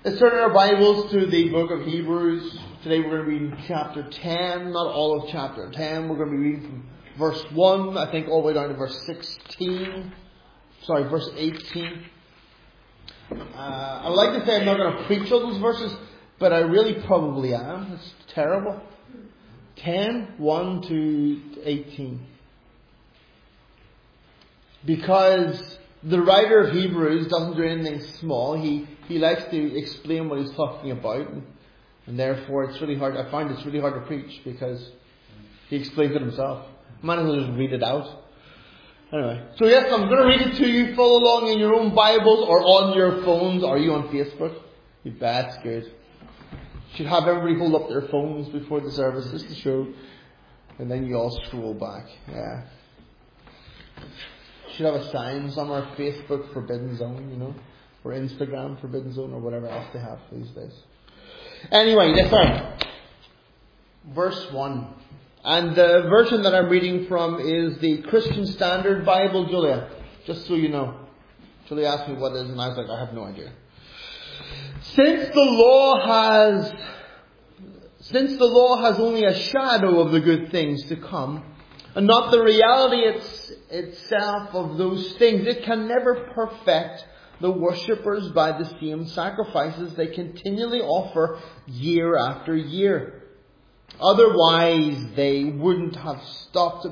Let's turn our Bibles to the book of Hebrews. Today we're going to be reading chapter 10, not all of chapter 10. We're going to be reading from verse 1, I think, all the way down to verse 18. I would like to say I'm not going to preach all those verses, but I really probably am. It's terrible. 10, 1 to 18. Because the writer of Hebrews doesn't do anything small. He likes to explain what he's talking about, and therefore it's really hard. I find it's really hard to preach because he explains it himself. Might as well just read it out. Anyway, so yes, I'm going to read it to you. Follow along in your own Bibles or on your phones. Are you on Facebook? You bet, it's good. Should have everybody hold up their phones before the service just to show, and then you all scroll back. Yeah. Should have a sign somewhere, Facebook Forbidden Zone, or Instagram Forbidden Zone, or whatever else they have these days. Anyway, let's start. Verse 1. And the version that I'm reading from is the Christian Standard Bible, Julia. Just so you know. Julia asked me what it is, and I was like, I have no idea. Since the law has only a shadow of the good things to come, and not the reality itself of those things, it can never perfect the worshippers by the same sacrifices they continually offer year after year. Otherwise, wouldn't they have stopped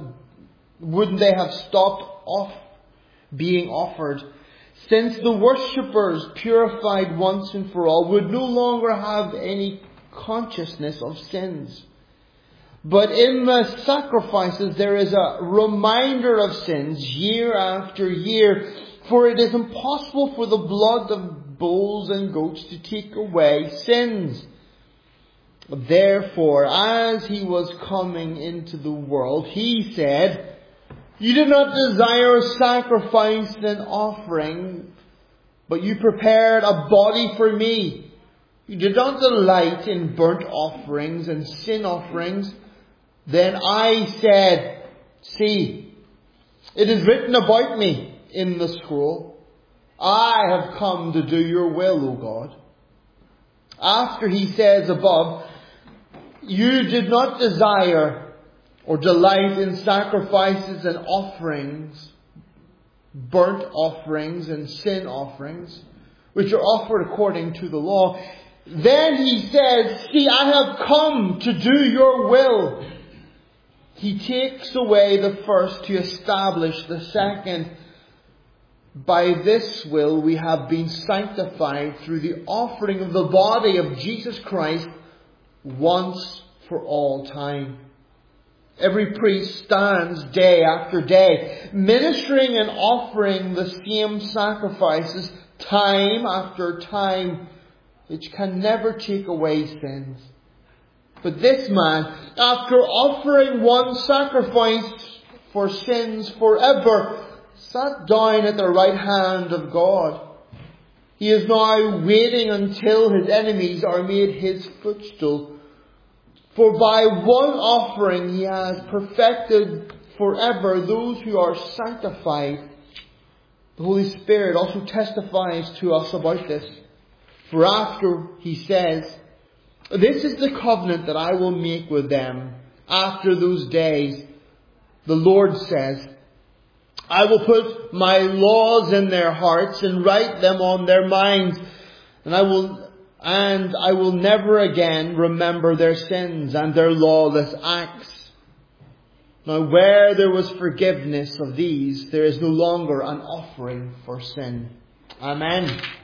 off being offered, since the worshippers, purified once and for all, would no longer have any consciousness of sins. But in the sacrifices there is a reminder of sins year after year, for it is impossible for the blood of bulls and goats to take away sins. Therefore, as he was coming into the world, he said, "You did not desire sacrifice and offering, but you prepared a body for me. You did not delight in burnt offerings and sin offerings. Then I said, see, it is written about me in the scroll. I have come to do your will, O God." After he says above, "You did not desire or delight in sacrifices and offerings, burnt offerings and sin offerings, which are offered according to the law." Then he says, "See, I have come to do your will." He takes away the first to establish the second. By this will we have been sanctified through the offering of the body of Jesus Christ once for all time. Every priest stands day after day, ministering and offering the same sacrifices time after time, which can never take away sins. But this man, after offering one sacrifice for sins forever, sat down at the right hand of God. He is now waiting until his enemies are made his footstool. For by one offering he has perfected forever those who are sanctified. The Holy Spirit also testifies to us about this. For after he says, "This is the covenant that I will make with them after those days," the Lord says, "I will put my laws in their hearts and write them on their minds, and I will never again remember their sins and their lawless acts." Now where there was forgiveness of these, there is no longer an offering for sin. Amen.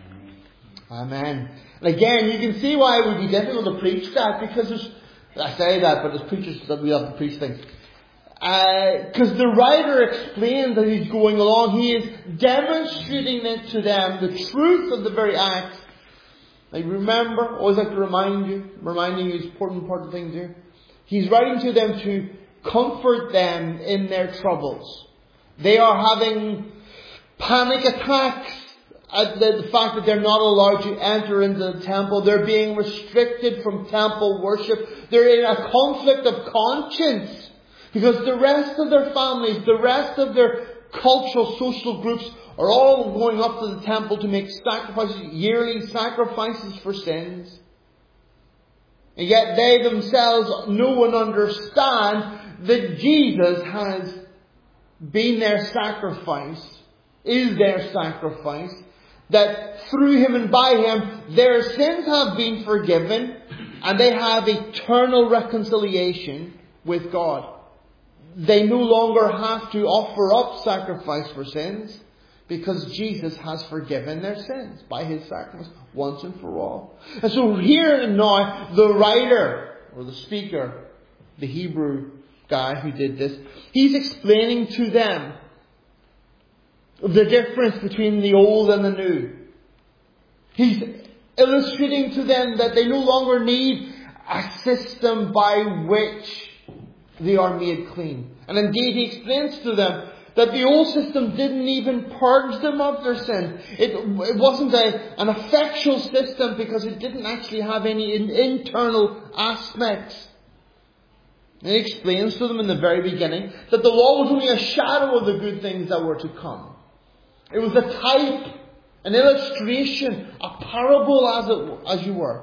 Amen. And again, you can see why it would be difficult to preach that, because I say that, but as preachers that we have to preach things. Because the writer explains that he's going along, he is demonstrating it to them, the truth of the very acts. Like, remember, always like to reminding you is important part of things here. He's writing to them to comfort them in their troubles. They are having panic attacks at the fact that they're not allowed to enter into the temple. They're being restricted from temple worship. They're in a conflict of conscience, because the rest of their families, the rest of their cultural, social groups are all going up to the temple to make sacrifices, yearly sacrifices for sins. And yet they themselves know and understand that Jesus has been their sacrifice, is their sacrifice, that through Him and by Him their sins have been forgiven and they have eternal reconciliation with God. They no longer have to offer up sacrifice for sins because Jesus has forgiven their sins by His sacrifice once and for all. And so here and now, the writer or the speaker, the Hebrew guy who did this, he's explaining to them the difference between the old and the new. He's illustrating to them that they no longer need a system by which they are made clean. And indeed he explains to them that the old system didn't even purge them of their sin. It wasn't an effectual system because it didn't actually have any internal aspects. And he explains to them in the very beginning that the law was only a shadow of the good things that were to come. It was a type, an illustration, a parable as you were.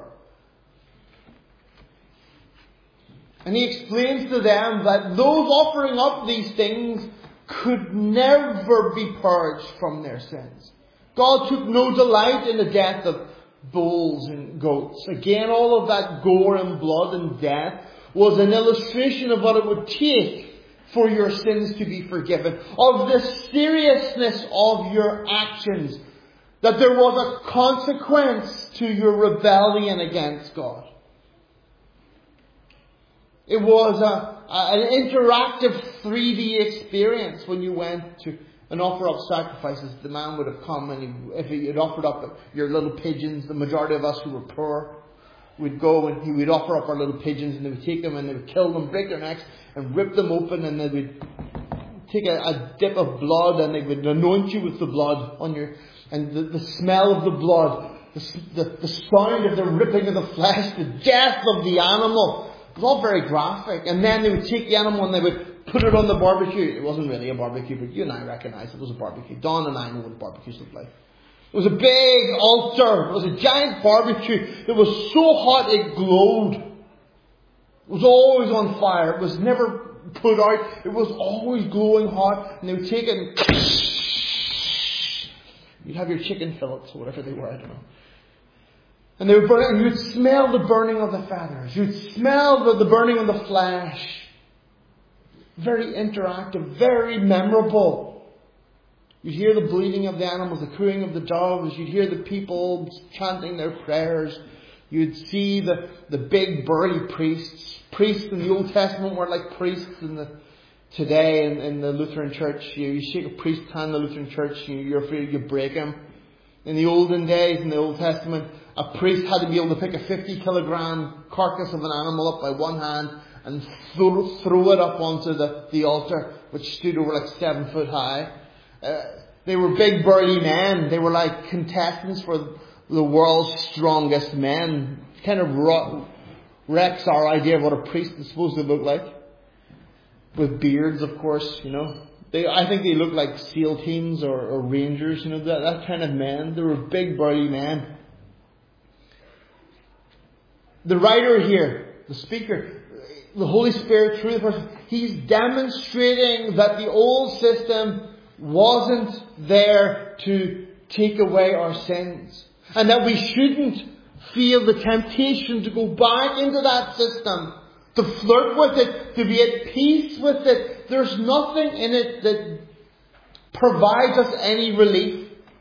And he explains to them that those offering up these things could never be purged from their sins. God took no delight in the death of bulls and goats. Again, all of that gore and blood and death was an illustration of what it would take for your sins to be forgiven. Of the seriousness of your actions. That there was a consequence to your rebellion against God. It was an interactive 3D experience when you went to and offer up sacrifices. The man would have come and if he had offered up your little pigeons, the majority of us who were poor would go and he would offer up our little pigeons and they would take them and they would kill them, break their necks and rip them open and they would take a dip of blood and they would anoint you with the blood on your, and the smell of the blood, the sound of the ripping of the flesh, the death of the animal. It was all very graphic. And then they would take the animal and they would put it on the barbecue. It wasn't really a barbecue, but you and I recognise it was a barbecue. Don and I know what barbecues look like. It was a big altar. It was a giant barbecue. It was so hot it glowed. It was always on fire. It was never put out. It was always glowing hot. And they would take it and you'd have your chicken fillets or whatever they were, I don't know. And they would burn it, and you would smell the burning of the feathers. You would smell the burning of the flesh. Very interactive, very memorable. You'd hear the bleating of the animals, the cooing of the doves. You'd hear the people chanting their prayers. You'd see the big burly priests. Priests in the Old Testament weren't like priests today in the Lutheran Church. You shake a priest's hand in the Lutheran Church, you're afraid you break him. In the olden days, in the Old Testament, a priest had to be able to pick a 50-kilogram carcass of an animal up by one hand and throw it up onto the altar, which stood over like 7 foot high. They were big burly men. They were like contestants for the world's strongest men. Kind of wrecks our idea of what a priest is supposed to look like. With beards, of course, you know. I think they look like SEAL teams or rangers, you know, that kind of men. They were big burly men. The writer here, the speaker, the Holy Spirit through the person, he's demonstrating that the old system wasn't there to take away our sins. And that we shouldn't feel the temptation to go back into that system, to flirt with it, to be at peace with it. There's nothing in it that provides us any relief.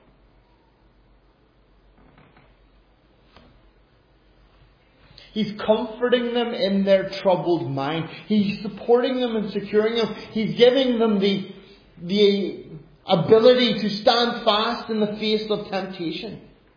He's comforting them in their troubled mind. He's supporting them and securing them. He's giving them the ability to stand fast in the face of temptation.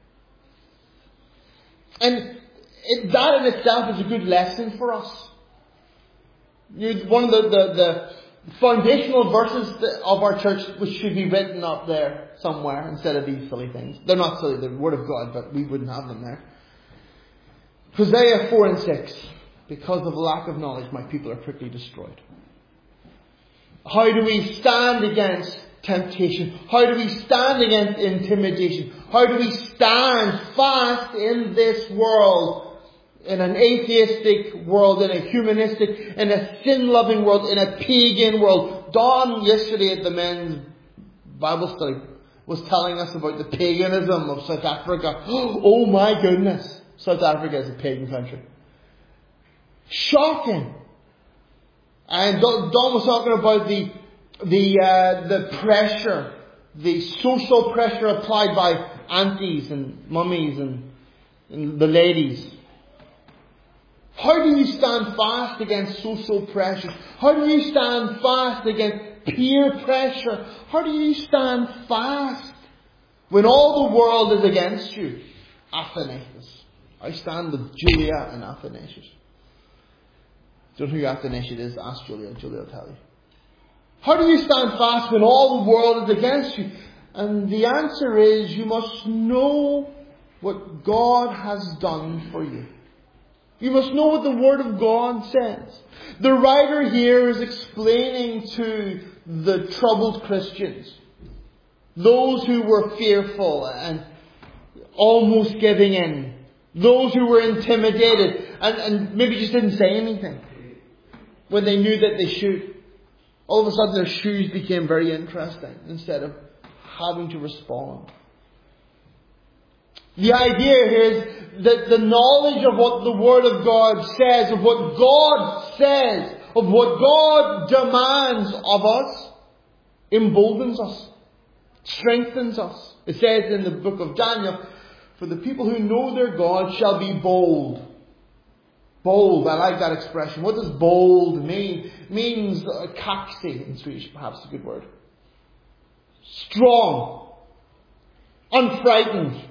And that in itself is a good lesson for us. One of the foundational verses of our church, which should be written up there somewhere instead of these silly things. They're not silly, they're the Word of God, but we wouldn't have them there. Hosea 4:6. Because of lack of knowledge, my people are quickly destroyed. How do we stand against temptation? How do we stand against intimidation? How do we stand fast in this world? In an atheistic world, in a humanistic, in a sin-loving world, in a pagan world. Don, yesterday at the men's Bible study, was telling us about the paganism of South Africa. Oh my goodness! South Africa is a pagan country. Shocking! And Don was talking about the pressure, the social pressure applied by aunties and mummies and the ladies. How do you stand fast against social pressures? How do you stand fast against peer pressure? How do you stand fast when all the world is against you? Athanasius. I stand with Julia and Athanasius. Don't know who Athanasius is? Ask Julia. Julia will tell you. How do you stand fast when all the world is against you? And the answer is, you must know what God has done for you. You must know what the Word of God says. The writer here is explaining to the troubled Christians, those who were fearful and almost giving in, those who were intimidated and maybe just didn't say anything when they knew that they should. All of a sudden their shoes became very interesting instead of having to respond. The idea here is that the knowledge of what the Word of God says, of what God says, of what God demands of us, emboldens us, strengthens us. It says in the book of Daniel, for the people who know their God shall be bold. Bold, I like that expression. What does bold mean? It means kaxig in Swedish, perhaps a good word. Strong, unfrightened,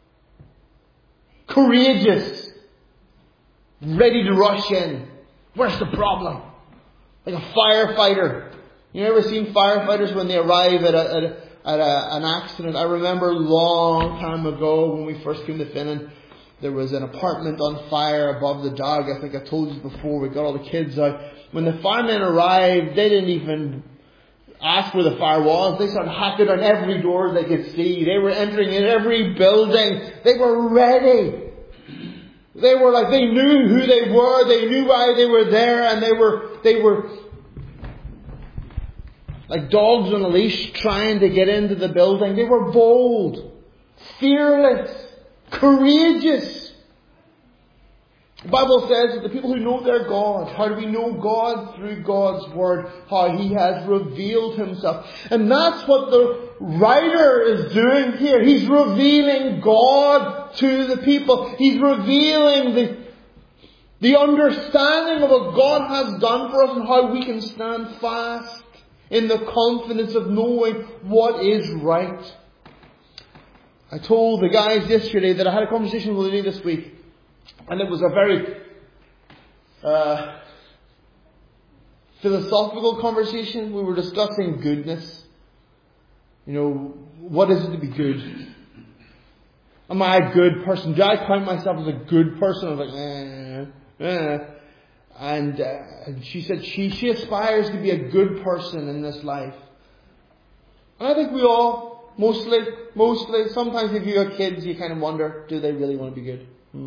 courageous, ready to rush in. Where's the problem? Like a firefighter. You ever seen firefighters when they arrive at an accident? I remember a long time ago when we first came to Finland, there was an apartment on fire above the dog. I think I told you before, we got all the kids out. When the firemen arrived, they didn't even ask where the fire was. They started hacking on every door they could see. They were entering in every building. They were ready. They were like, they knew who they were. They knew why they were there. And they were like dogs on a leash trying to get into the building. They were bold, fearless, courageous. The Bible says that the people who know their God, how do we know God? Through God's Word, how He has revealed Himself. And that's what the writer is doing here. He's revealing God to the people. He's revealing the understanding of what God has done for us and how we can stand fast in the confidence of knowing what is right. I told the guys yesterday that I had a conversation with a lady this week. And it was a very philosophical conversation. We were discussing goodness. You know, what is it to be good? Am I a good person? Do I count myself as a good person? I was like, And she said she aspires to be a good person in this life. And I think we all, mostly, sometimes if you have kids, you kind of wonder, do they really want to be good?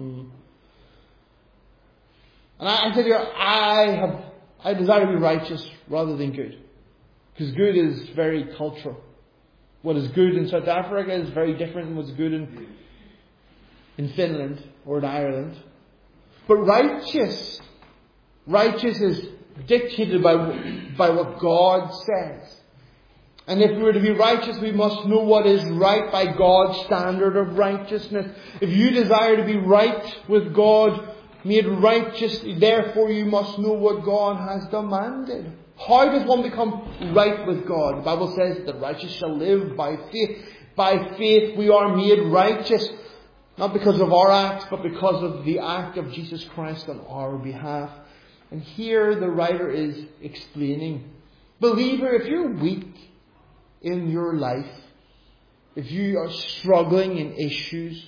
And I said to her, I desire to be righteous rather than good. Because good is very cultural. What is good in South Africa is very different than what's good in Finland or in Ireland. But righteous is dictated by what God says. And if we were to be righteous, we must know what is right by God's standard of righteousness. If you desire to be right with God, made righteous, therefore you must know what God has demanded. How does one become right with God? The Bible says that the righteous shall live by faith. By faith we are made righteous. Not because of our acts, but because of the act of Jesus Christ on our behalf. And here the writer is explaining, believer, if you're weak in your life, if you are struggling in issues,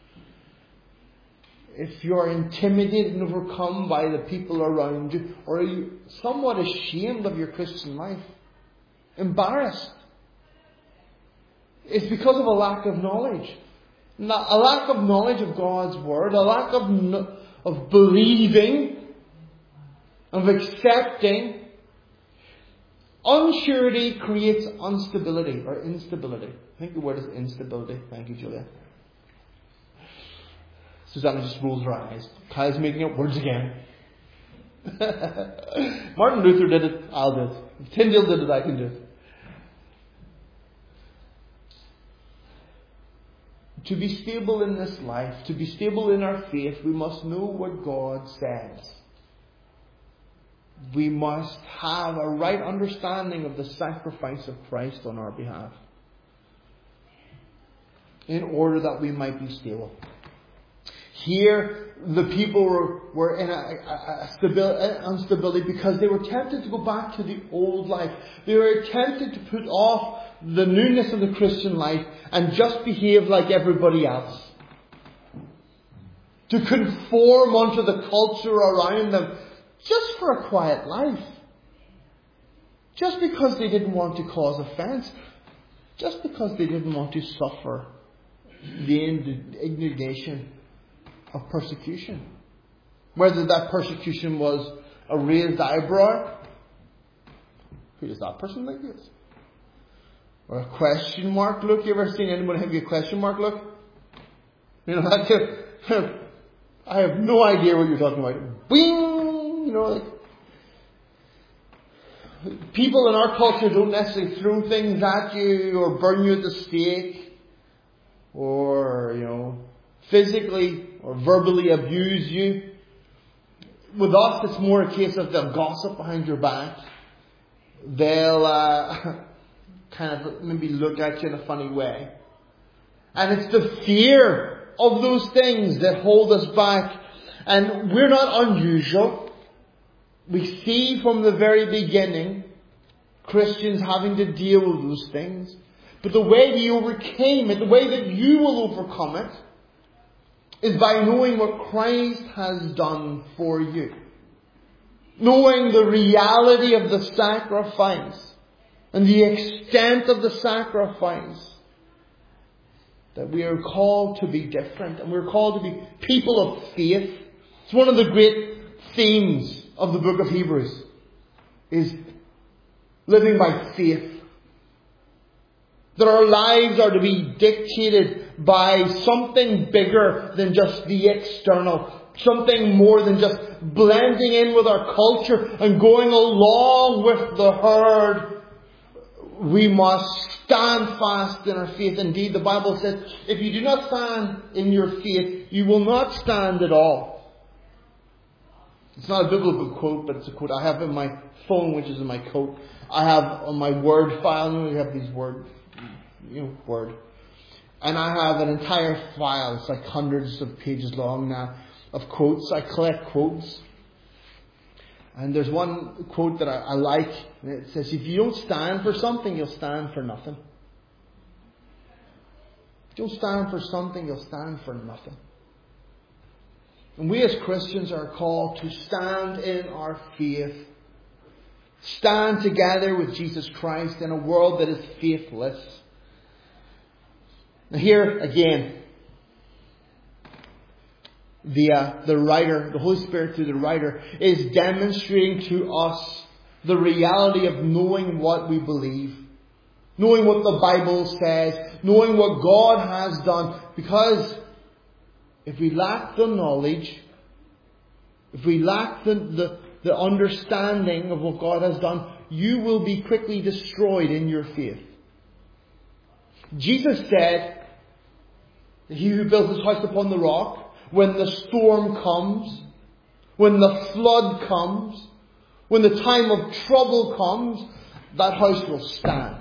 if you are intimidated and overcome by the people around you, or are you somewhat ashamed of your Christian life, embarrassed, It's because of a lack of knowledge. A lack of knowledge of God's Word, a lack of believing, of accepting. Unsurety creates instability. I think the word is instability. Thank you, Julia. Susanna just rolls her eyes. Kyle's making up words again. Martin Luther did it, I'll do it. If Tyndale did it, I can do it. To be stable in this life, to be stable in our faith, we must know what God says. We must have a right understanding of the sacrifice of Christ on our behalf, in order that we might be stable. Here, the people were in instability because they were tempted to go back to the old life. They were tempted to put off the newness of the Christian life and just behave like everybody else. To conform unto the culture around them just for a quiet life. Just because they didn't want to cause offense. Just because they didn't want to suffer the indignation of persecution. Whether that persecution was a raised eyebrow. Who does that person like this? Or a question mark look. You ever seen anyone have a question mark look? You know, that's I have no idea what you're talking about. Bing! You know, like, people in our culture don't necessarily throw things at you or burn you at the stake or, you know, physically or verbally abuse you. With us, it's more a case of they'll gossip behind your back. They'll kind of maybe look at you in a funny way. And it's the fear of those things that hold us back. And we're not unusual. We see from the very beginning Christians having to deal with those things. But the way we overcame it, the way that you will overcome it, is by knowing what Christ has done for you. Knowing the reality of the sacrifice and the extent of the sacrifice. That we are called to be different and we're called to be people of faith. It's one of the great themes of the book of Hebrews, is living by faith. That our lives are to be dictated by something bigger than just the external. Something more than just blending in with our culture and going along with the herd. We must stand fast in our faith. Indeed, the Bible says, if you do not stand in your faith, you will not stand at all. It's not a biblical quote, but it's a quote I have in my phone, which is in my coat. I have on my Word file, you know, we have these Word. And I have an entire file, it's like hundreds of pages long now, of quotes. I collect quotes. And there's one quote that I like, and it says, if you don't stand for something, you'll stand for nothing. If you don't stand for something, you'll stand for nothing. And we as Christians are called to stand in our faith. Stand together with Jesus Christ in a world that is faithless. Now here again, the writer, the Holy Spirit through the writer, is demonstrating to us the reality of knowing what we believe. Knowing what the Bible says. Knowing what God has done. Because if we lack the knowledge, if we lack the understanding of what God has done, you will be quickly destroyed in your faith. Jesus said that he who builds his house upon the rock, when the storm comes, when the flood comes, when the time of trouble comes, that house will stand.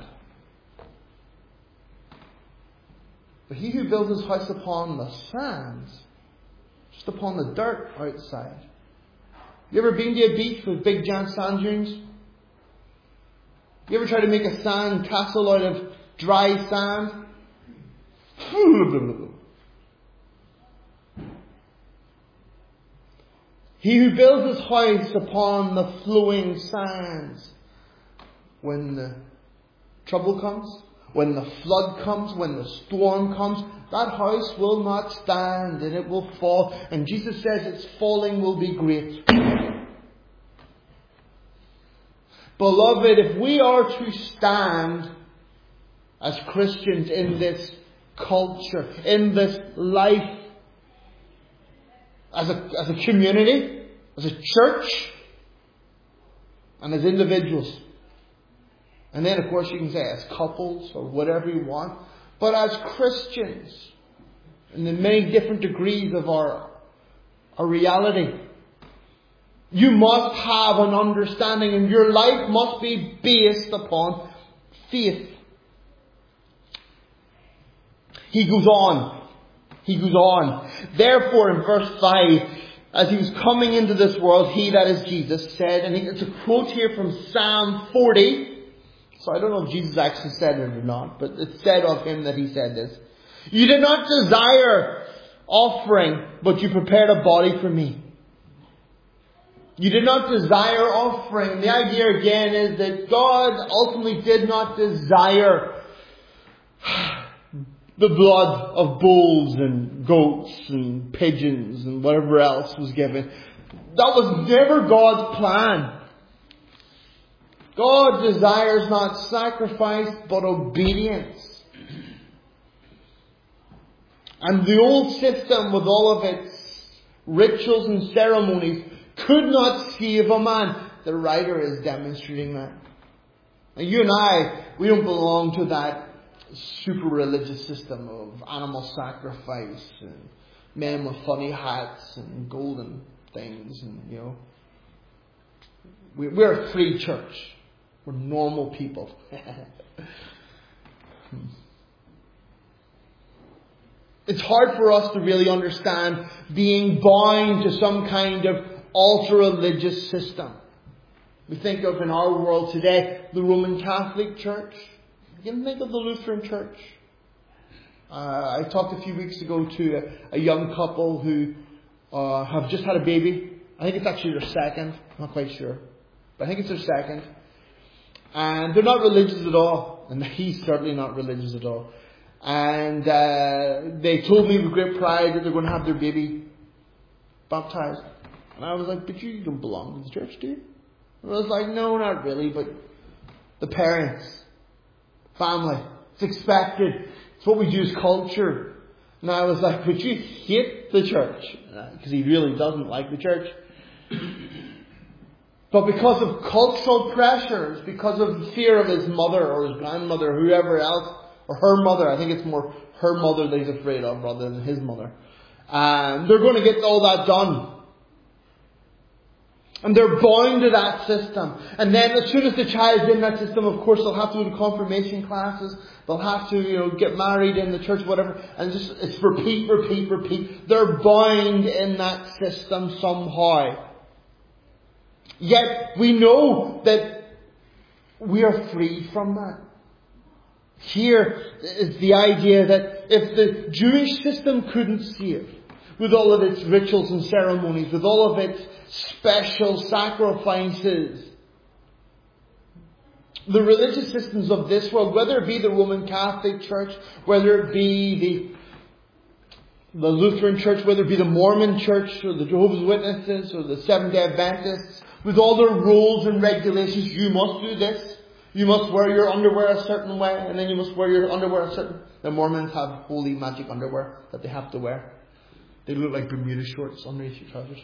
But he who builds his house upon the sands, just upon the dirt outside. You ever been to a beach with big giant sand dunes? You ever try to make a sand castle out of dry sand? He who builds his house upon the flowing sands, when the trouble comes, when the flood comes, when the storm comes, that house will not stand and it will fall. And Jesus says its falling will be great. Beloved, if we are to stand as Christians in this culture, in this life, as a community, as a church, and as individuals, and then of course you can say as couples or whatever you want, but as Christians, in the many different degrees of our reality, you must have an understanding, and your life must be based upon faith. He goes on. Therefore, in verse 5, as he was coming into this world, he, that is Jesus, said, and it's a quote here from Psalm 40. So I don't know if Jesus actually said it or not, but it's said of him that he said this. You did not desire offering, but you prepared a body for me. You did not desire offering. The idea again is that God ultimately did not desire the blood of bulls and goats and pigeons and whatever else was given. That was never God's plan. God desires not sacrifice, but obedience. And the old system, with all of its rituals and ceremonies, could not save a man. The writer is demonstrating that. And you and I, we don't belong to that super religious system of animal sacrifice and men with funny hats and golden things, and we're a free church. We're normal people. It's hard for us to really understand being bound to some kind of ultra-religious system. We think of, in our world today, the Roman Catholic Church. You can think of the Lutheran Church. I talked a few weeks ago to a young couple who have just had a baby. I think it's actually their second. I'm not quite sure. But I think it's their second. And they're not religious at all. And he's certainly not religious at all. And they told me with great pride that they're going to have their baby baptized. And I was like, but you don't belong to the church, do you? And I was like, no, not really. But the parents, family, it's expected. It's what we do as culture. And I was like, but you hate the church. Because he really doesn't like the church. But because of cultural pressures, because of the fear of his mother or his grandmother, or whoever else, or her mother, I think it's more her mother that he's afraid of rather than his mother. They're going to get all that done. And they're bound to that system. And then as soon as the child's in that system, of course, they'll have to go to confirmation classes. They'll have to, get married in the church, whatever. And it's repeat. They're bound in that system somehow. Yet we know that we are free from that. Here is the idea that if the Jewish system couldn't save, with all of its rituals and ceremonies, with all of its special sacrifices, the religious systems of this world, whether it be the Roman Catholic Church, whether it be the Lutheran Church, whether it be the Mormon Church, or the Jehovah's Witnesses, or the Seventh-day Adventists, with all their rules and regulations, you must do this. You must wear your underwear a certain way, and then you must wear your underwear a certain... The Mormons have holy magic underwear that they have to wear. They look like Bermuda shorts underneath your trousers.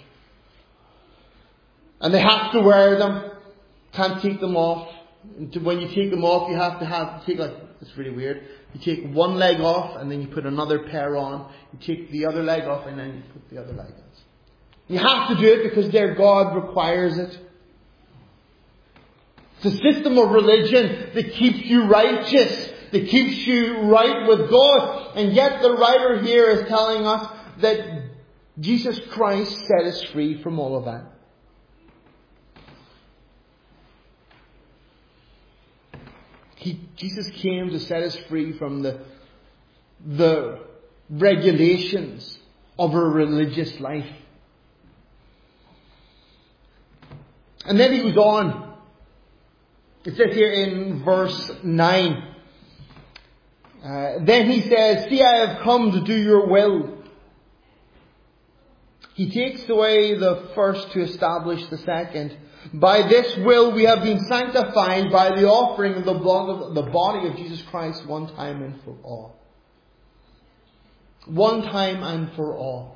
And they have to wear them. Can't take them off. And when you take them off, you have to take it's really weird. You take one leg off, and then you put another pair on. You take the other leg off, and then you put the other leg on. You have to do it because their God requires it. It's a system of religion that keeps you righteous, that keeps you right with God. And yet the writer here is telling us that Jesus Christ set us free from all of that. Jesus came to set us free from the regulations of a religious life. And then he goes on. It says here in verse 9, Then he says, see, I have come to do your will. He takes away the first to establish the second. By this will we have been sanctified by the offering of the blood of the body of Jesus Christ one time and for all. One time and for all.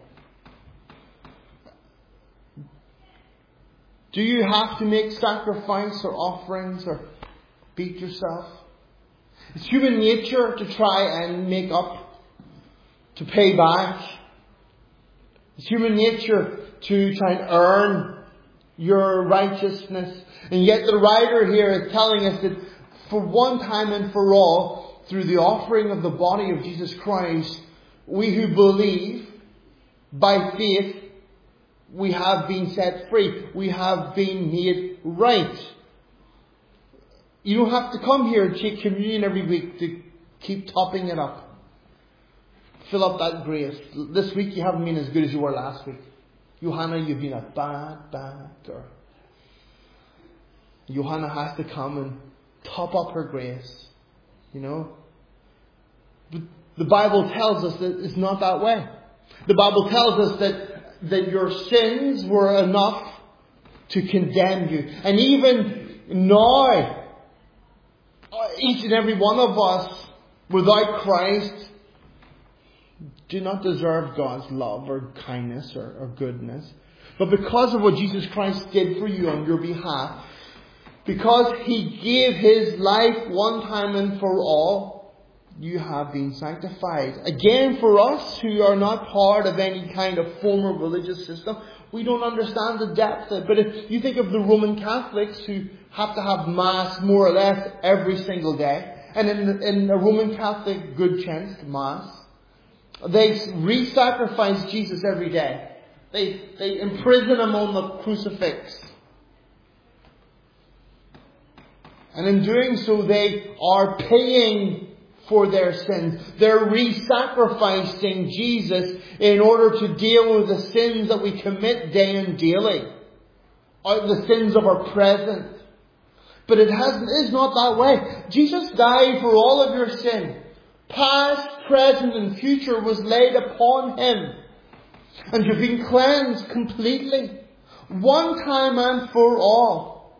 Do you have to make sacrifice or offerings or beat yourself? It's human nature to try and make up, to pay back. It's human nature to try and earn your righteousness. And yet the writer here is telling us that for one time and for all, through the offering of the body of Jesus Christ, we who believe by faith, we have been set free. We have been made right. You don't have to come here and take communion every week to keep topping it up. Fill up that grace. This week you haven't been as good as you were last week. Johanna, you've been a bad girl. Johanna has to come and top up her grace. You know? But the Bible tells us that it's not that way. The Bible tells us that your sins were enough to condemn you. And even now, each and every one of us, without Christ, do not deserve God's love or kindness or goodness. But because of what Jesus Christ did for you on your behalf, because He gave His life one time and for all, you have been sanctified. Again, for us who are not part of any kind of form of religious system, we don't understand the depth of it. But if you think of the Roman Catholics who have to have Mass more or less every single day, and in a Roman Catholic good chance Mass, they re-sacrifice Jesus every day. They imprison Him on the crucifix. And in doing so, they are paying for their sins. They're re-sacrificing Jesus in order to deal with the sins that we commit day and daily. The sins of our present. But it is not that way. Jesus died for all of your sin. Past, present and future was laid upon Him. And you've been cleansed completely. One time and for all.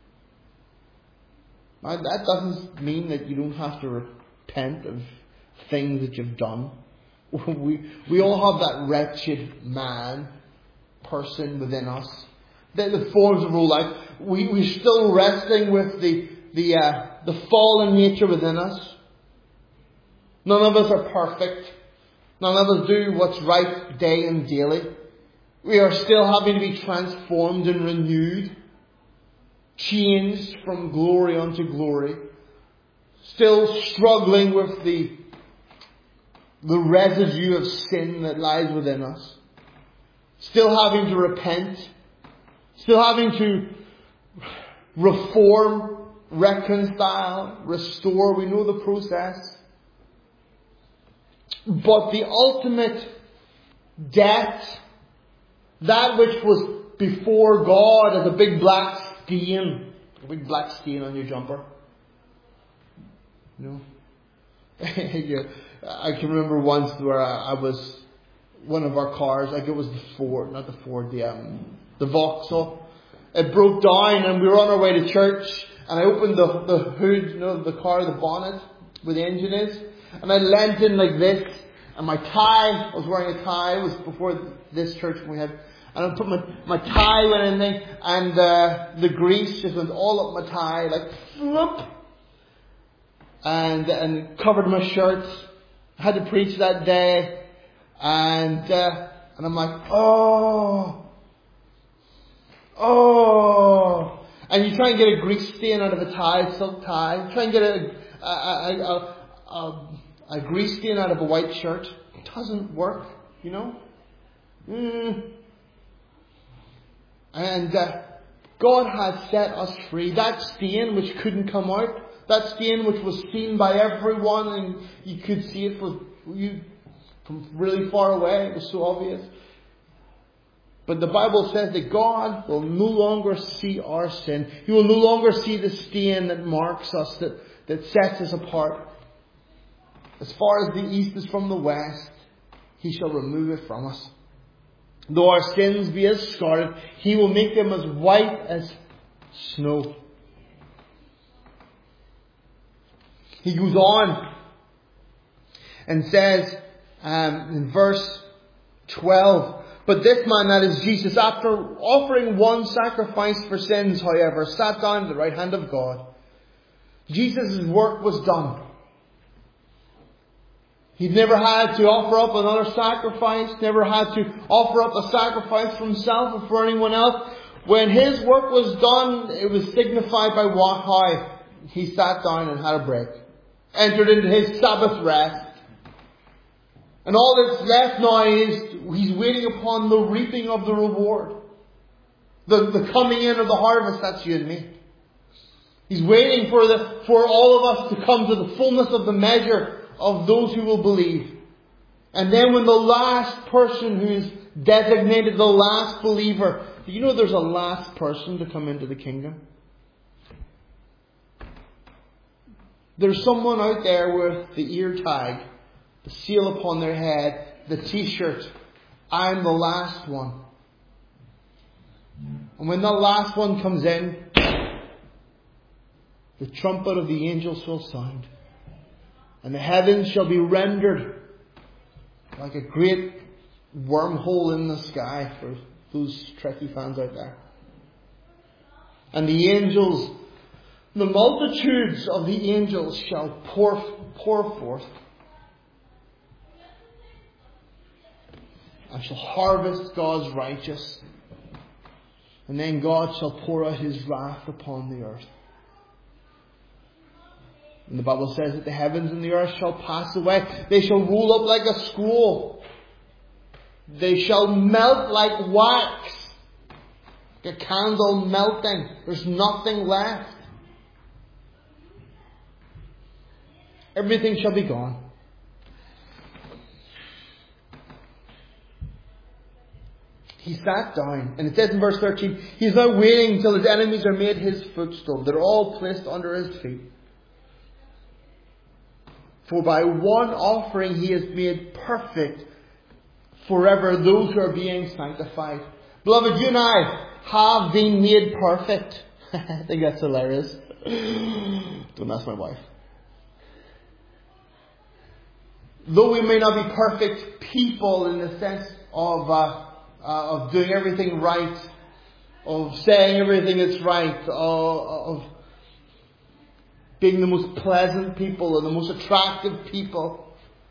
Now that doesn't mean that you don't have to repent of things that you've done. We all have that wretched person within us. The forms of real life. We're still wrestling with the fallen nature within us. None of us are perfect. None of us do what's right day and daily. We are still having to be transformed and renewed. Changed from glory unto glory. Still struggling with the residue of sin that lies within us. Still having to repent. Still having to reform, reconcile, restore. We know the process. But the ultimate debt, that which was before God as a big black stain on your jumper. You know? I can remember once where I was, one of our cars, like it was the Vauxhall. It broke down and we were on our way to church, and I opened the hood, the car, the bonnet where the engine is, and I leant in like this, and my tie, I was wearing a tie, it was before this church we had, and I put my tie went in there, and the grease just went all up my tie, like whoop, and covered my shirt. I had to preach that day, and I'm like, oh, and you try and get a grease stain out of a tie, silk tie. Try and get a grease stain out of a white shirt. It doesn't work, you know. And God has set us free. That stain which couldn't come out, that stain which was seen by everyone, and you could see it from really far away. It was so obvious. But the Bible says that God will no longer see our sin. He will no longer see the stain that marks us, that sets us apart. As far as the east is from the west, He shall remove it from us. Though our sins be as scarlet, He will make them as white as snow. He goes on and says in verse 12, but this man, that is Jesus, after offering one sacrifice for sins, however, sat down at the right hand of God. Jesus' work was done. He never had to offer up another sacrifice, never had to offer up a sacrifice for himself or for anyone else. When His work was done, it was signified by how He sat down and had a break. Entered into His Sabbath rest. And all that's left now is He's waiting upon the reaping of the reward. The coming in of the harvest, that's you and me. He's waiting for all of us to come to the fullness of the measure of those who will believe. And then when the last person who is designated the last believer, do you know there's a last person to come into the kingdom? There's someone out there with the ear tag, the seal upon their head, the t-shirt, I'm the last one. And when the last one comes in, the trumpet of the angels shall sound. And the heavens shall be rendered like a great wormhole in the sky for those Trekkie fans out there. And the angels, the multitudes of the angels shall pour forth and shall harvest God's righteous. And then God shall pour out His wrath upon the earth. And the Bible says that the heavens and the earth shall pass away. They shall roll up like a scroll. They shall melt like wax. Like a candle melting. There's nothing left. Everything shall be gone. He sat down. And it says in verse 13, He's now waiting until His enemies are made His footstool. They're all placed under His feet. For by one offering He has made perfect forever those who are being sanctified. Beloved, you and I have been made perfect. I think that's hilarious. Don't ask my wife. Though we may not be perfect people in the sense of doing everything right, of saying everything that's right, of being the most pleasant people and the most attractive people.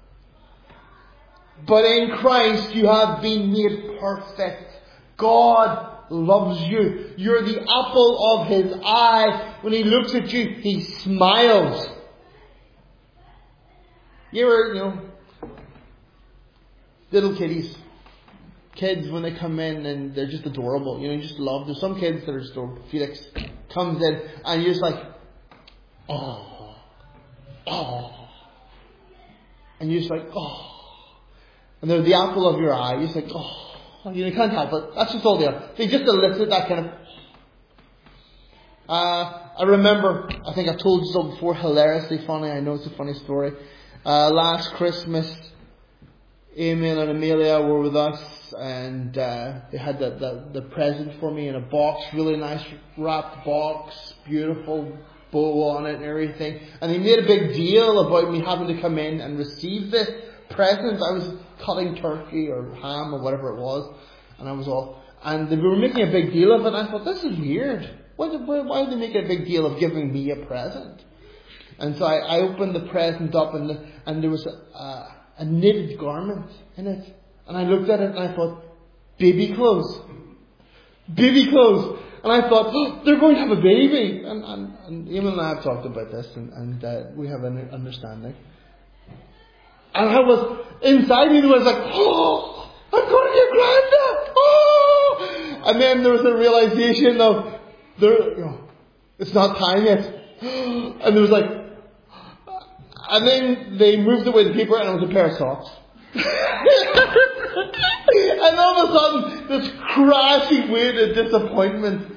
But in Christ you have been made perfect. God loves you. You're the apple of His eye. When He looks at you, He smiles. You ever, little kids when they come in and they're just adorable. You just love. There's some kids that are just adorable. Felix comes in and you're just like, oh. And you're just like, oh. And they're the apple of your eye. You're just like, oh. You can't help it. That's just all they are. They just elicit that kind of... I remember, I think I've told you so before, hilariously funny. I know it's a funny story. Last Christmas, Emil and Amelia were with us and they had the present for me in a box, really nice wrapped box, beautiful bow on it and everything. And they made a big deal about me having to come in and receive this present. I was cutting turkey or ham or whatever it was, and they were making a big deal of it. And I thought, this is weird. Why did they make a big deal of giving me a present? And so I opened the present up and there was a knitted garment in it. And I looked at it and I thought, baby clothes. Baby clothes. And I thought, oh, they're going to have a baby. And Emil and I have talked about this and we have an understanding. And I was, inside me, I was like, oh, I'm going to get granddad. Oh! And then there was a realization of, it's not time yet. And there was like, and then they moved away the paper and it was a pair of socks. And all of a sudden, this crashing wave of disappointment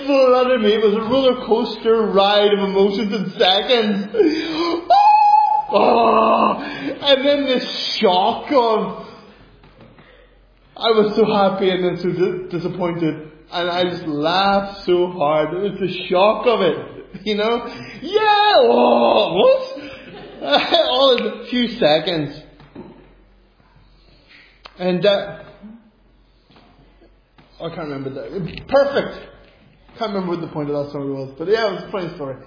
flooded me. It was a roller coaster ride of emotions in seconds. Oh! Oh! And then the shock of, I was so happy and then so disappointed. And I just laughed so hard. It was the shock of it. You know? Yeah! Oh! What? All in a few seconds. And, I can't remember that. Perfect! Can't remember what the point of that story was. But yeah, it was a funny story.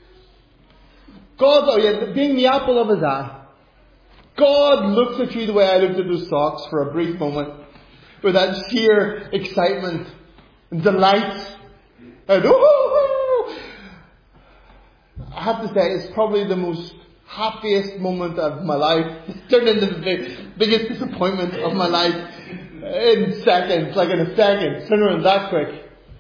God, being the apple of His eye. God looks at you the way I looked at those socks for a brief moment. With that sheer excitement and delight. And I have to say, it's probably the most happiest moment of my life. It turned into the biggest disappointment of my life in seconds, like in a second. Turn around that quick.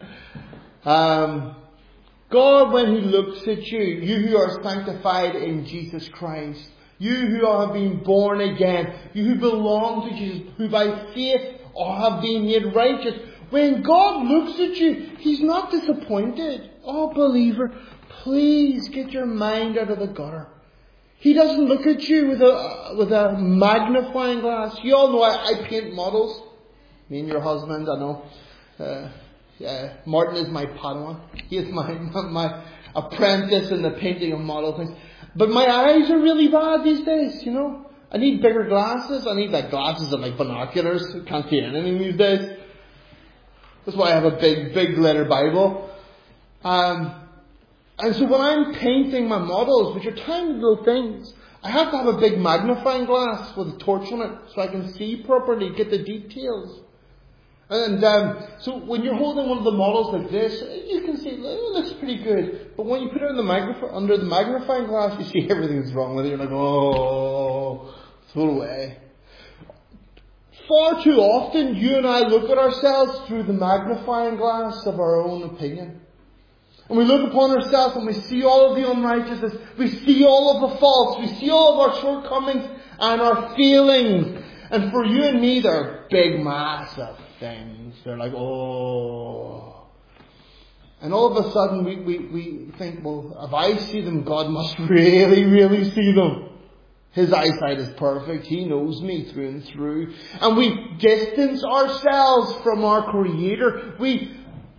God, when He looks at you, you who are sanctified in Jesus Christ, you who have been born again, you who belong to Jesus, who by faith or have been made righteous, when God looks at you, He's not disappointed. Oh, believer, please get your mind out of the gutter. He doesn't look at you with a magnifying glass. You all know I paint models. Me and your husband, I know. Martin is my Padawan. He is my apprentice in the painting of model things. But my eyes are really bad these days, you know. I need bigger glasses. I need like glasses and like binoculars. I can't see anything these days. That's why I have a big letter Bible. And so when I'm painting my models, which are tiny little things, I have to have a big magnifying glass with a torch on it so I can see properly, get the details. And so when you're holding one of the models like this, you can see it looks pretty good. But when you put it in under the magnifying glass, you see everything that's wrong with it. You're like, oh, throw it away. Far too often, you and I look at ourselves through the magnifying glass of our own opinion. And we look upon ourselves and we see all of the unrighteousness. We see all of the faults. We see all of our shortcomings and our feelings. And for you and me, they're big, massive things. They're like, oh. And all of a sudden we think, well, if I see them, God must really, really see them. His eyesight is perfect. He knows me through and through. And we distance ourselves from our Creator. We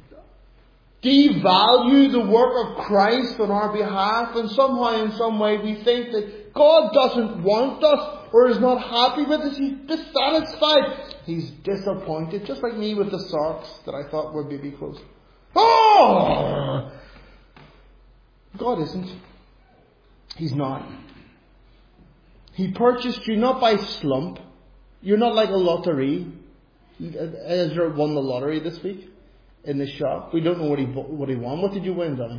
devalue the work of Christ on our behalf. And somehow, in some way, we think that God doesn't want us or is not happy with us. He's dissatisfied. He's disappointed. Just like me with the socks that I thought were baby clothes. Oh! God isn't. He's not. He purchased you not by slump. You're not like a lottery. Ezra won the lottery this week in the shop. We don't know what he won. What did you win, Donnie?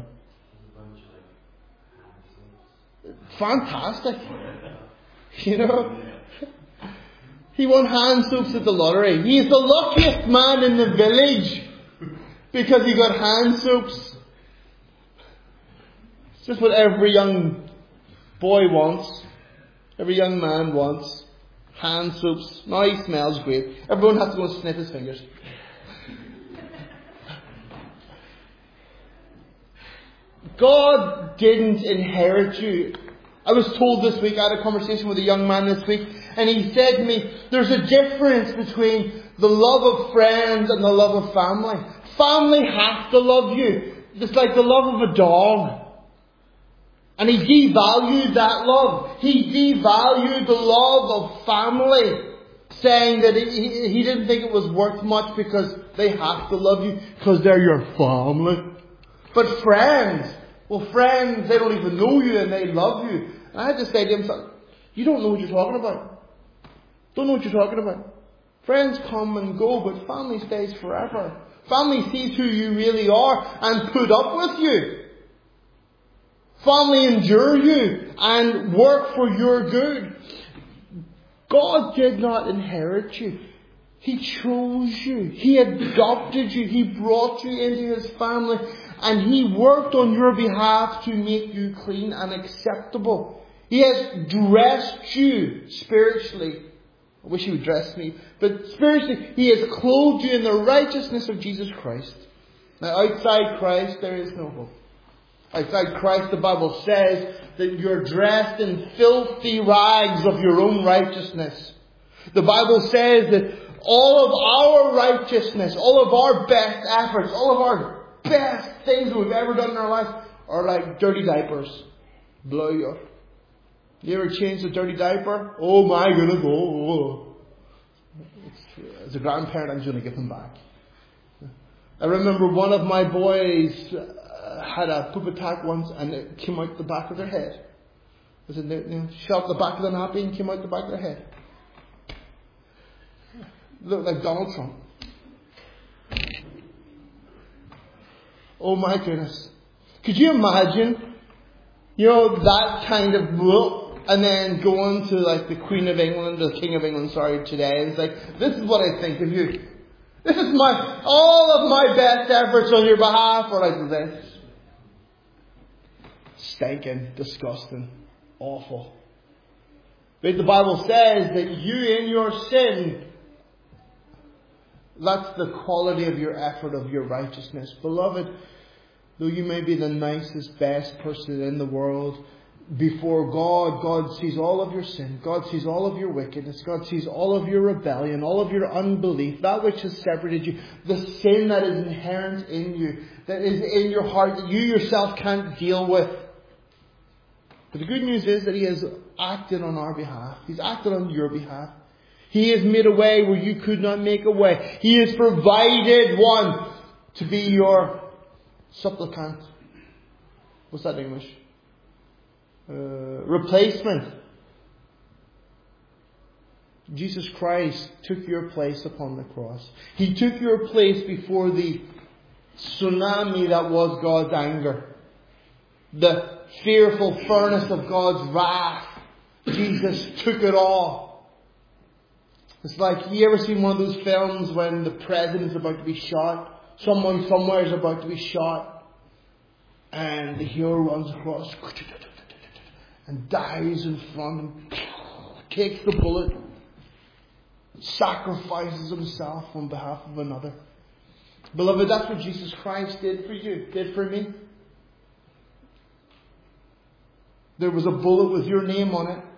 Fantastic. You know? He won hand soaps at the lottery. He's the luckiest man in the village because he got hand soaps. It's just what every young boy wants. Every young man wants hand soaps. Now he smells great. Everyone has to go and sniff his fingers. God didn't inherit you. I was told this week, I had a conversation with a young man this week, and he said to me, there's a difference between the love of friends and the love of family. Family has to love you. It's like the love of a dog. And he devalued that love. He devalued the love of family, saying that he didn't think it was worth much because they have to love you because they're your family. But friends, they don't even know you and they love you. And I had to say to him, you don't know what you're talking about. Don't know what you're talking about. Friends come and go, but family stays forever. Family sees who you really are and put up with you. Family endure you and work for your good. God did not inherit you. He chose you. He adopted you. He brought you into His family. And He worked on your behalf to make you clean and acceptable. He has dressed you spiritually. I wish He would dress me. But spiritually, He has clothed you in the righteousness of Jesus Christ. Now outside Christ, there is no hope. Outside Christ, the Bible says that you're dressed in filthy rags of your own righteousness. The Bible says that all of our righteousness, all of our best efforts, all of our best things that we've ever done in our life are like dirty diapers. Blow you up. You ever changed a dirty diaper? Oh my goodness. Oh. As a grandparent, I'm going to give them back. I remember one of my boys had a poop attack once and it came out the back of their head. I said, shot the back of the nappy and came out the back of their head. Looked like Donald Trump. Oh my goodness. Could you imagine, that kind of look, and then going to like the Queen of England, the King of England, today, and it's like, this is what I think of you. This is all of my best efforts on your behalf are like this. Stinking, disgusting, awful. But the Bible says that you in your sin, that's the quality of your effort, of your righteousness. Beloved, though you may be the nicest, best person in the world, before God, God sees all of your sin. God sees all of your wickedness. God sees all of your rebellion, all of your unbelief, that which has separated you, the sin that is inherent in you, that is in your heart, that you yourself can't deal with. But the good news is that He has acted on our behalf. He's acted on your behalf. He has made a way where you could not make a way. He has provided one to be your supplicant. What's that in English? Replacement. Jesus Christ took your place upon the cross. He took your place before the tsunami that was God's anger. The fearful furnace of God's wrath. Jesus took it all. It's like, you ever seen one of those films when the president's about to be shot? Someone somewhere is about to be shot. And the hero runs across and dies in front and takes the bullet. Sacrifices himself on behalf of another. Beloved, that's what Jesus Christ did for you, did for me. There was a bullet with your name on it.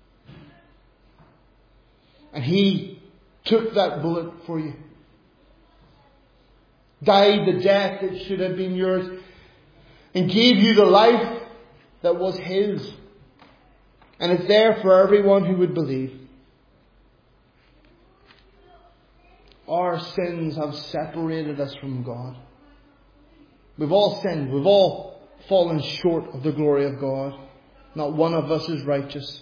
And He took that bullet for you. Died the death that should have been yours. And gave you the life that was His. And it's there for everyone who would believe. Our sins have separated us from God. We've all sinned. We've all fallen short of the glory of God. Not one of us is righteous.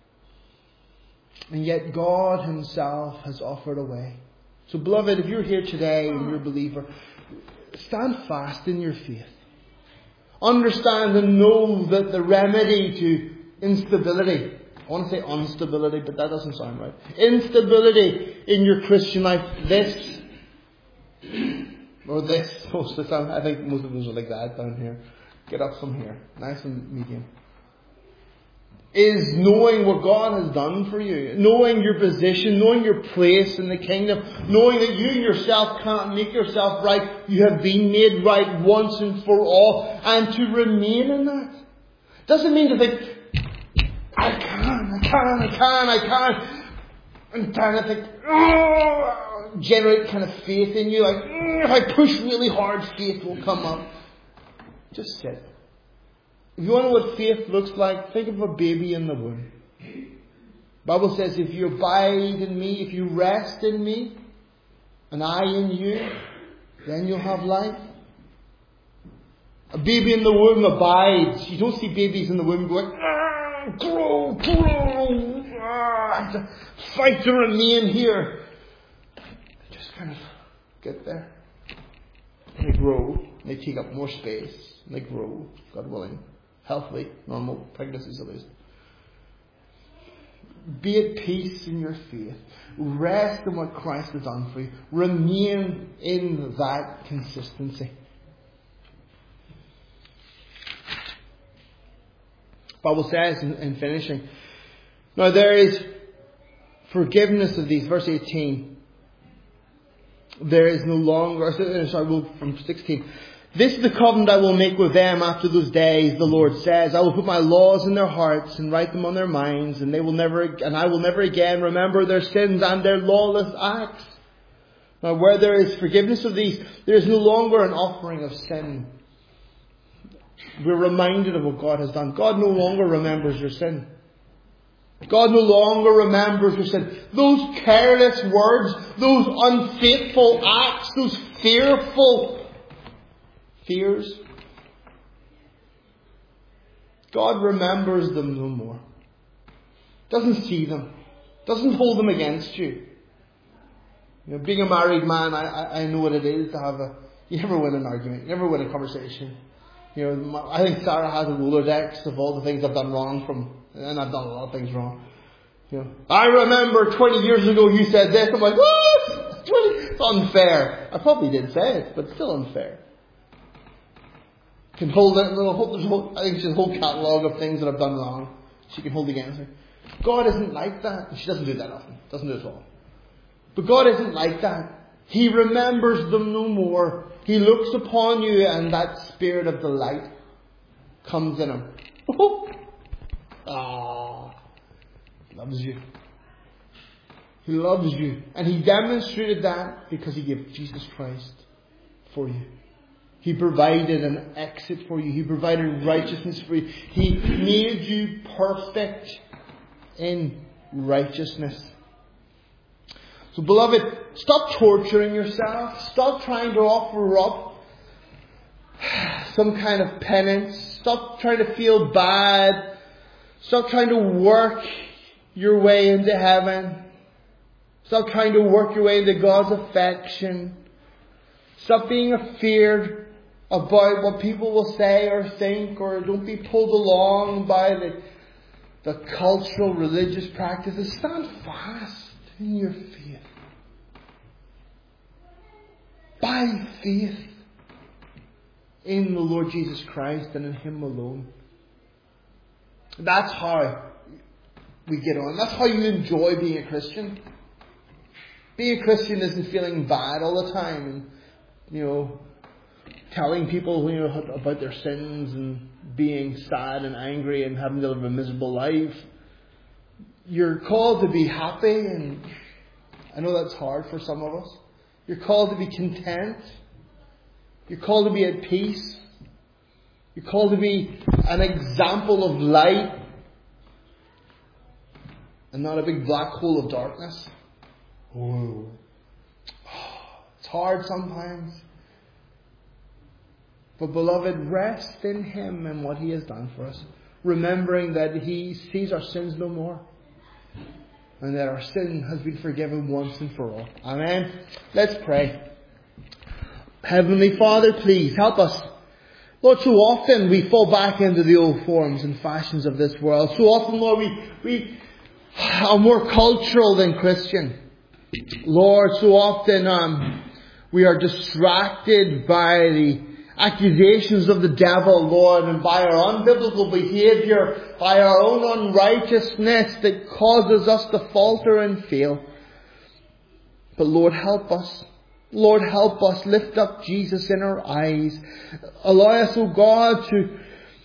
And yet God Himself has offered a way. So beloved, if you're here today and you're a believer, stand fast in your faith. Understand and know that the remedy to instability, I want to say instability, but that doesn't sound right. Instability in your Christian life, this, most of the time, I think most of us are like that down here. Get up from here, nice and medium. Is knowing what God has done for you, knowing your position, knowing your place in the kingdom, knowing that you yourself can't make yourself right, you have been made right once and for all, and to remain in that. Doesn't mean to think, I can't, and trying to think, generate kind of faith in you, like, if I push really hard, faith will come up. Just sit. If you want to know what faith looks like, think of a baby in the womb. The Bible says, if you abide in me, if you rest in me, and I in you, then you'll have life. A baby in the womb abides. You don't see babies in the womb going, grow, I have to fight to remain here. Just kind of get there. And they grow, and they take up more space, and they grow, God willing. Healthy, normal pregnancies at least. Be at peace in your faith. Rest in what Christ has done for you. Remain in that consistency. The Bible says in finishing, now there is forgiveness of these. Verse 18. There is no longer, from 16. This is the covenant I will make with them after those days, the Lord says. I will put my laws in their hearts and write them on their minds, and I will never again remember their sins and their lawless acts. Now where there is forgiveness of these, there is no longer an offering of sin. We're reminded of what God has done. God no longer remembers your sin. God no longer remembers your sin. Those careless words, those unfaithful acts, those fearful fears, God remembers them no more. Doesn't see them. Doesn't hold them against you. Being a married man, I know what it is to have you never win an argument. You never win a conversation. I think Sarah has a Rolodex of all the things I've done wrong and I've done a lot of things wrong. I remember 20 years ago you said this. I'm like, what? It's unfair. I probably did say it, but still unfair. Can hold it. I think she's a whole catalogue of things that I've done wrong. She can hold against me. God isn't like that. She doesn't do that often. Doesn't do it at all. But God isn't like that. He remembers them no more. He looks upon you and that spirit of delight comes in him. He loves you. He loves you. And he demonstrated that because he gave Jesus Christ for you. He provided an exit for you. He provided righteousness for you. He made you perfect in righteousness. So beloved, stop torturing yourself. Stop trying to offer up some kind of penance. Stop trying to feel bad. Stop trying to work your way into heaven. Stop trying to work your way into God's affection. Stop being afeared about what people will say or think, or don't be pulled along by the cultural religious practices. Stand fast in your faith. By faith in the Lord Jesus Christ and in Him alone. That's how we get on. That's how you enjoy being a Christian. Being a Christian isn't feeling bad all the time and, telling people about their sins and being sad and angry and having to live a miserable life. You're called to be happy, and I know that's hard for some of us. You're called to be content. You're called to be at peace. You're called to be an example of light and not a big black hole of darkness. Whoa. It's hard sometimes. But beloved, rest in Him and what He has done for us. Remembering that He sees our sins no more. And that our sin has been forgiven once and for all. Amen. Let's pray. Heavenly Father, please help us. Lord, so often we fall back into the old forms and fashions of this world. So often, Lord, we are more cultural than Christian. Lord, so often we are distracted by the accusations of the devil, Lord, and by our unbiblical behaviour, by our own unrighteousness that causes us to falter and fail. But Lord, help us. Lord, help us. Lift up Jesus in our eyes. Allow us, O God, to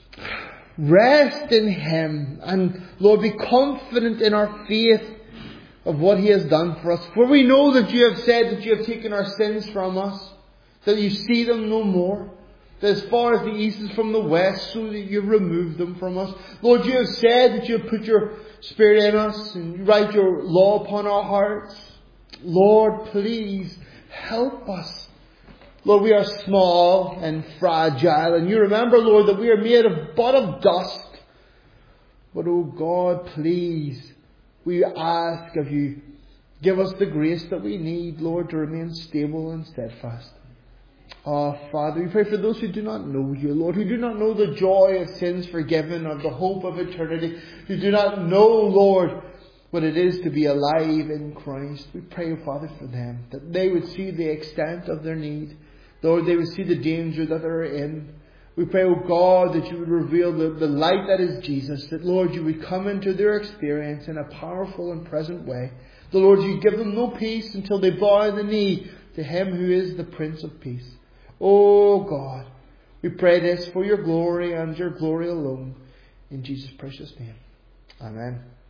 rest in Him. And Lord, be confident in our faith of what He has done for us. For we know that You have said that You have taken our sins from us, that You see them no more. That as far as the east is from the west, so that You have removed them from us. Lord, You have said that You have put Your Spirit in us and You write Your law upon our hearts. Lord, please help us. Lord, we are small and fragile, and You remember, Lord, that we are made of but of dust. But, oh God, please, we ask of You, give us the grace that we need, Lord, to remain stable and steadfast. Oh, Father, we pray for those who do not know You, Lord, who do not know the joy of sins forgiven, of the hope of eternity, who do not know, Lord, what it is to be alive in Christ. We pray, Father, for them, that they would see the extent of their need. Lord, they would see the danger that they're in. We pray, oh God, that You would reveal the light that is Jesus, that, Lord, You would come into their experience in a powerful and present way. The Lord, You give them no peace until they bow the knee to Him who is the Prince of Peace. Oh God, We pray this for your glory and your glory alone. In Jesus' precious name. Amen.